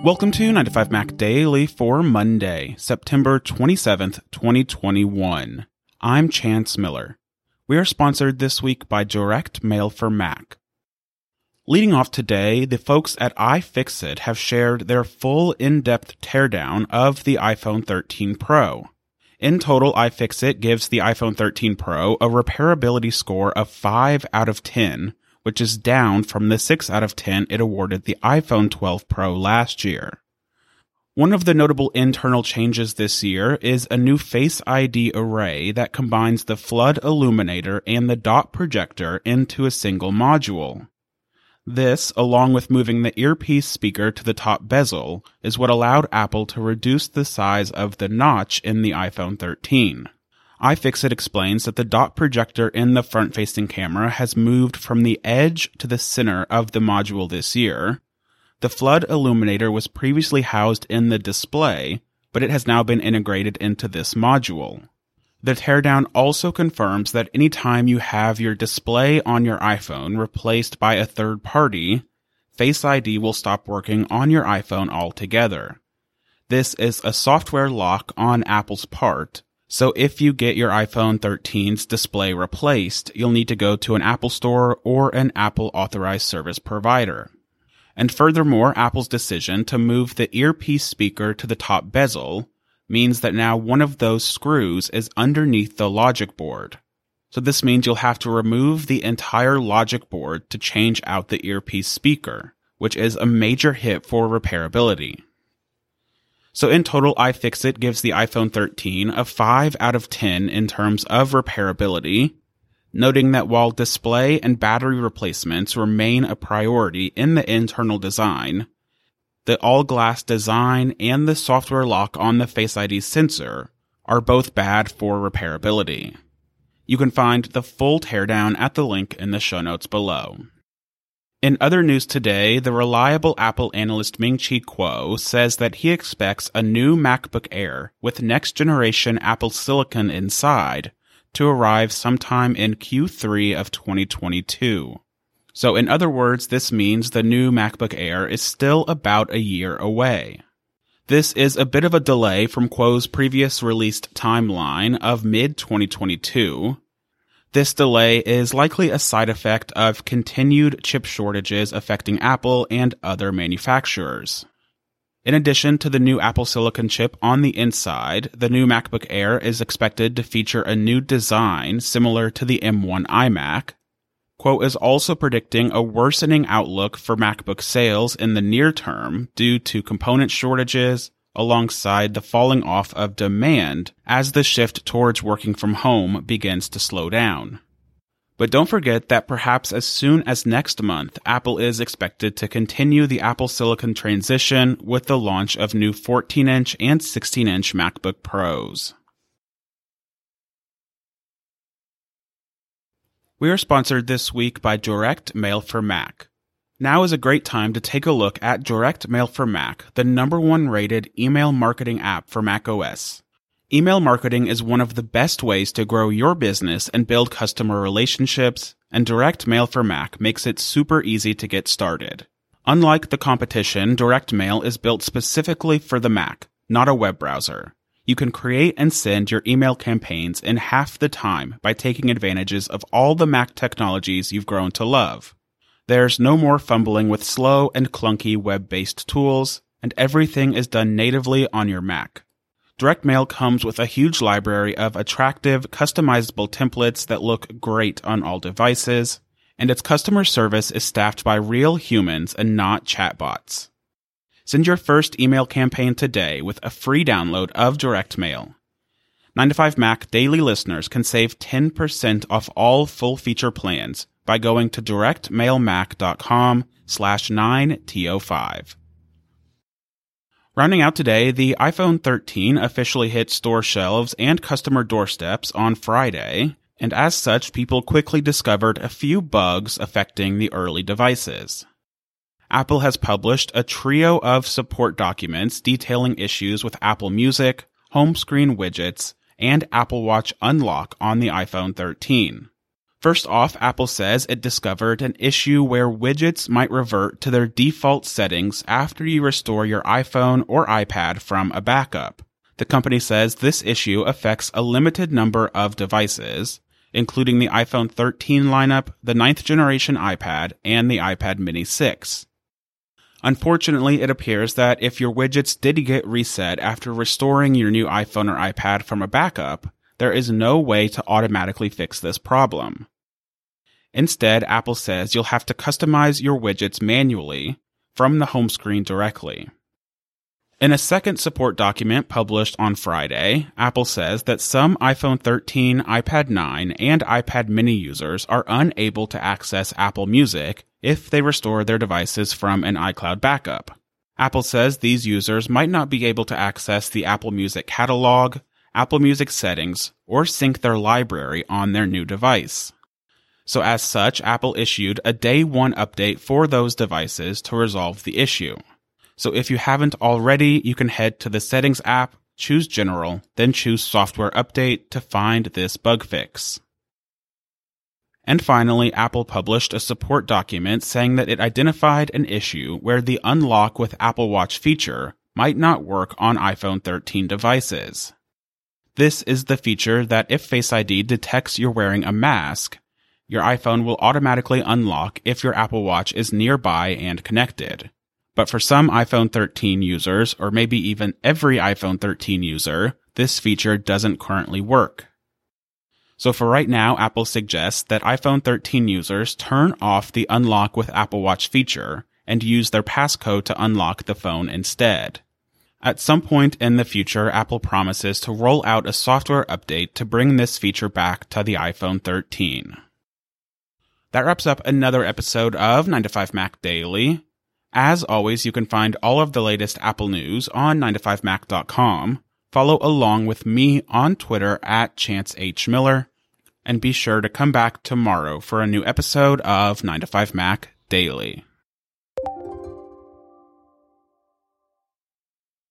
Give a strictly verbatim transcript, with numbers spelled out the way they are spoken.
Welcome to nine to five Mac Daily for Monday, September twenty-seventh, twenty twenty-one. I'm Chance Miller. We are sponsored this week by Direct Mail for Mac. Leading off today, the folks at iFixit have shared their full in-depth teardown of the iPhone thirteen Pro. In total, iFixit gives the iPhone thirteen Pro a repairability score of five out of ten, which is down from the six out of ten it awarded the iPhone twelve Pro last year. One of the notable internal changes this year is a new Face I D array that combines the flood illuminator and the dot projector into a single module. This, along with moving the earpiece speaker to the top bezel, is what allowed Apple to reduce the size of the notch in the iPhone thirteen. iFixit explains that the dot projector in the front-facing camera has moved from the edge to the center of the module this year. The flood illuminator was previously housed in the display, but it has now been integrated into this module. The teardown also confirms that anytime you have your display on your iPhone replaced by a third party, Face I D will stop working on your iPhone altogether. This is a software lock on Apple's part, so if you get your iPhone thirteen's display replaced, you'll need to go to an Apple Store or an Apple authorized service provider. And furthermore, Apple's decision to move the earpiece speaker to the top bezel means that now one of those screws is underneath the logic board. So this means you'll have to remove the entire logic board to change out the earpiece speaker, which is a major hit for repairability. So in total, iFixit gives the iPhone thirteen a five out of ten in terms of repairability, noting that while display and battery replacements remain a priority in the internal design, the all-glass design and the software lock on the Face I D sensor are both bad for repairability. You can find the full teardown at the link in the show notes below. In other news today, the reliable Apple analyst Ming-Chi Kuo says that he expects a new MacBook Air with next-generation Apple Silicon inside to arrive sometime in Q three of twenty twenty-two. So in other words, this means the new MacBook Air is still about a year away. This is a bit of a delay from Kuo's previous released timeline of mid twenty twenty-two. This delay is likely a side effect of continued chip shortages affecting Apple and other manufacturers. In addition to the new Apple Silicon chip on the inside, the new MacBook Air is expected to feature a new design similar to the M one iMac. Kuo is also predicting a worsening outlook for MacBook sales in the near term due to component shortages, alongside the falling off of demand as the shift towards working from home begins to slow down. But don't forget that perhaps as soon as next month, Apple is expected to continue the Apple Silicon transition with the launch of new fourteen inch and sixteen inch MacBook Pros. We are sponsored this week by Direct Mail for Mac. Now is a great time to take a look at Direct Mail for Mac, the number one rated email marketing app for macOS. Email marketing is one of the best ways to grow your business and build customer relationships, and Direct Mail for Mac makes it super easy to get started. Unlike the competition, Direct Mail is built specifically for the Mac, not a web browser. You can create and send your email campaigns in half the time by taking advantages of all the Mac technologies you've grown to love. There's no more fumbling with slow and clunky web-based tools, and everything is done natively on your Mac. Direct Mail comes with a huge library of attractive, customizable templates that look great on all devices, and its customer service is staffed by real humans and not chatbots. Send your first email campaign today with a free download of Direct Mail. nine to five Mac daily listeners can save ten percent off all full-feature plans by going to directmailmac.com slash 9TO5. Rounding out today, the iPhone thirteen officially hit store shelves and customer doorsteps on Friday, and as such, people quickly discovered a few bugs affecting the early devices. Apple has published a trio of support documents detailing issues with Apple Music, home screen widgets, and Apple Watch Unlock on the iPhone thirteen. First off, Apple says it discovered an issue where widgets might revert to their default settings after you restore your iPhone or iPad from a backup. The company says this issue affects a limited number of devices, including the iPhone thirteen lineup, the ninth generation iPad, and the iPad mini six. Unfortunately, it appears that if your widgets did get reset after restoring your new iPhone or iPad from a backup, there is no way to automatically fix this problem. Instead, Apple says you'll have to customize your widgets manually from the home screen directly. In a second support document published on Friday, Apple says that some iPhone thirteen, iPad nine, and iPad mini users are unable to access Apple Music if they restore their devices from an iCloud backup. Apple says these users might not be able to access the Apple Music catalog, Apple Music settings, or sync their library on their new device. So as such, Apple issued a day one update for those devices to resolve the issue. So if you haven't already, you can head to the Settings app, choose General, then choose Software Update to find this bug fix. And finally, Apple published a support document saying that it identified an issue where the Unlock with Apple Watch feature might not work on iPhone thirteen devices. This is the feature that if Face I D detects you're wearing a mask, your iPhone will automatically unlock if your Apple Watch is nearby and connected. But for some iPhone thirteen users, or maybe even every iPhone thirteen user, this feature doesn't currently work. So for right now, Apple suggests that iPhone thirteen users turn off the Unlock with Apple Watch feature and use their passcode to unlock the phone instead. At some point in the future, Apple promises to roll out a software update to bring this feature back to the iPhone thirteen. That wraps up another episode of nine to five Mac Daily. As always, you can find all of the latest Apple news on nine to five mac dot com. Follow along with me on Twitter at Chance H. Miller, and be sure to come back tomorrow for a new episode of nine to five Mac Daily.